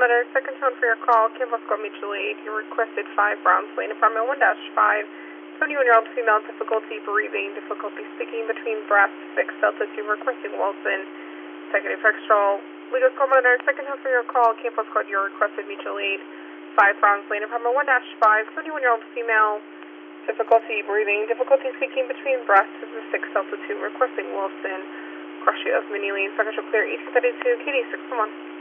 Letter, second tone for your call, Campbell Scott Mutual Aid. You requested 5 Browns Lane, apartment 1-5. 21-year-old female, difficulty breathing, difficulty speaking between breaths, 6 Delta 2, requesting Wilson. Executive Extral, Legal School Monitor, second tone for your call, Campbell Scott, you requested Mutual Aid. 5 Browns Lane, apartment 1-5. 21-year-old female, difficulty breathing, difficulty speaking between breaths, 6 Delta 2, requesting Wilson. Crush of Mini Lane, Second Clear, 1832, KD 611.